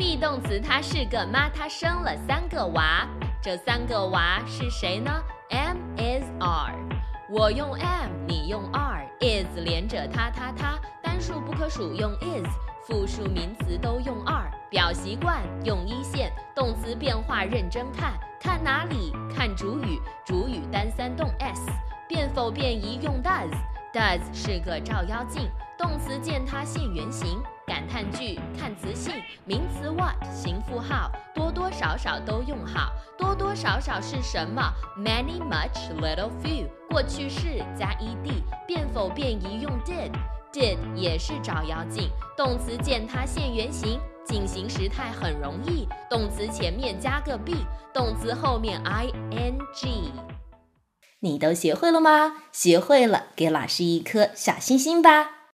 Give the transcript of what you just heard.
be 动词它是个妈，它生了3个娃，这3个娃是谁呢？ am is are， 我用 am， 你用 are， is 连着它，单数不可数用 is， 复数名词都用 are， 表习惯用一线，动词变化认真看，看哪里？看主语，主语单3动 s， 变否变疑用 does， 是个照妖镜，动词见它现原形，感叹句看词性，名词 what 形符号，多多少少都用好，多多少少是什么？ many much little few， 过去式加 ed， 变否变疑用 did 也是照妖镜，动词见它现原形，进行时态很容易，动词前面加个 be， 动词后面 ing。 你都学会了吗？学会了，给老师一颗小心心吧。